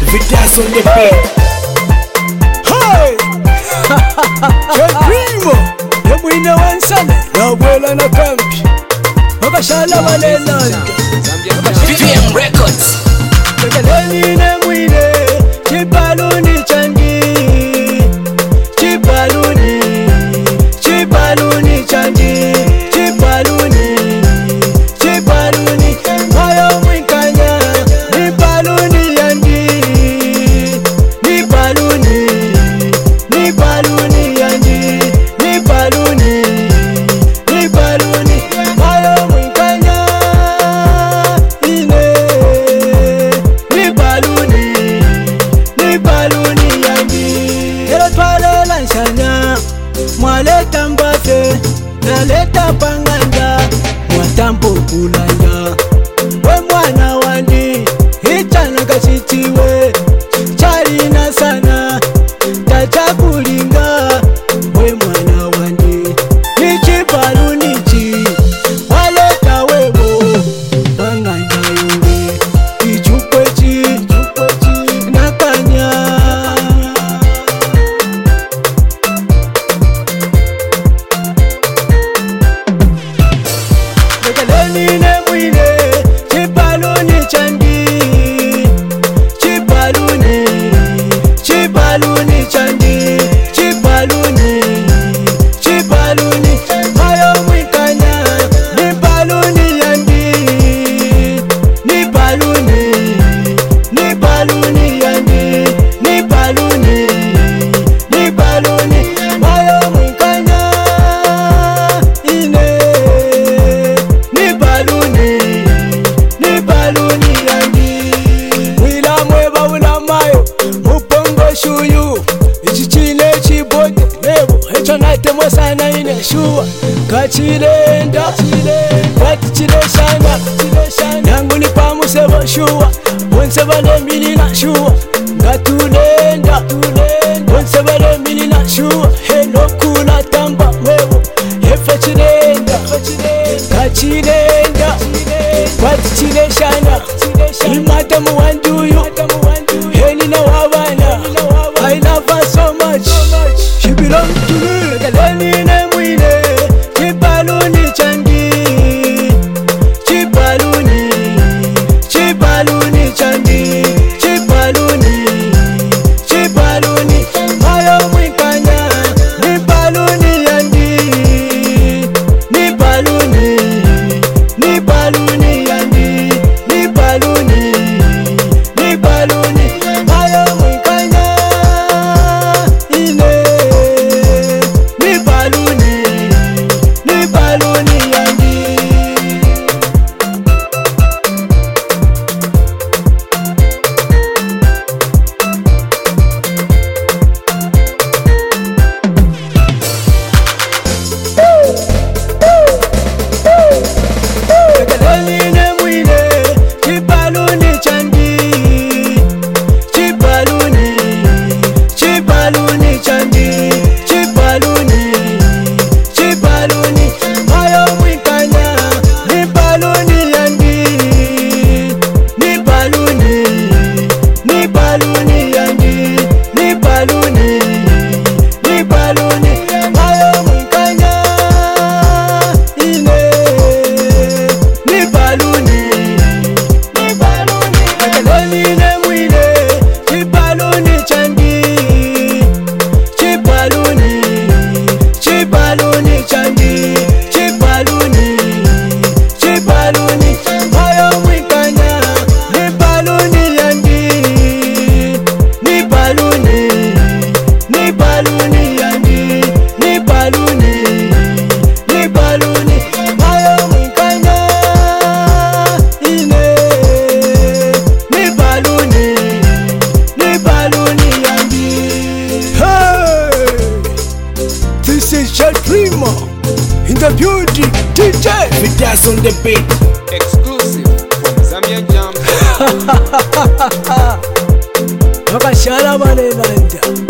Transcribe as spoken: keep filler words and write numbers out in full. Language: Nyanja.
Vitas on the beat. Hey! Primo! Yamwine wansane yawela na kampi wakashala balelanga V M Records. Bekeleni ne mwine chibaluni chandi Chibaluni Chibaluni chandi Chibaluni Chibaluni Mayo mwinkanya Nibaluni yandi Nibaluni Nibaluni yandi Nibaluni Nibaluni Mayo mwinkanya Ine Nibaluni Nibaluni yandi Ero twale lanshanya Mwaleta mbafe Naleta panganda Mwatampo kulanda We mwana wandi Hichana kachitiwe Charina sana Tacha kulinga We mwana wandi Nichi palu nichi Waleta webo Panganda yungi Ichukwechi Nakanya Bekeleni ne mwine Chibaluni chandi Chibaluni Chibaluni chandi Chibaluni Chibaluni Mayo mwikanya Nibaluni yandi Nibaluni Nibaluni yandi Nibaluni Nibaluni Mayo mwikanya Ine Nibaluni Nibaluni yandi Wila mweba wila mayo Mupongo shuyu Ichichile chibote Nebo Hecho nate mwasana ine shuwa Kachilenda Katichile shana Yangu ni pamu sebo shuwa Wonseba le milina shuwa Ngatulenda Wonseba le milina shuwa Heno kula tamba Nebo Hefa chilenda Kachilenda Katichile shana Imata muwanduyu Heni na wabana I love her so much She belongs to me Bekeleni ne mwine Chibaluni chandi Chibaluni Chibaluni chandi Chibaluni Chibaluni Mayo mwikanya Nibaluni yandi Nibaluni Nibaluni yandi Nibaluni Nibaluni Mayo mwikanya Ine Nibaluni Nibaluni yandi Bekeleni ne mwine Chibaluni chandi Chibaluni Chibaluni chandi Chibaluni Chibaluni Mayo mwikanya Nibaluni yandi Nibaluni Nibaluni yandi Nibaluni Nibaluni Mayo mwikanya Ine Nibaluni Nibaluni Bekeleni ne mwine Chibaluni chandi Chibaluni Chibaluni chandi Chibaluni Chibaluni Mayo mwikanya Nibaluni yandi Nibaluni Nibaluni yandi Nibaluni Nibaluni Mayo mwikanya Ine Nibaluni Nibaluni yandi Hey! This is Jet Primo in the building, D J Vitas on the beat. Exclusive from Zambian Jam. Wakashala balelanda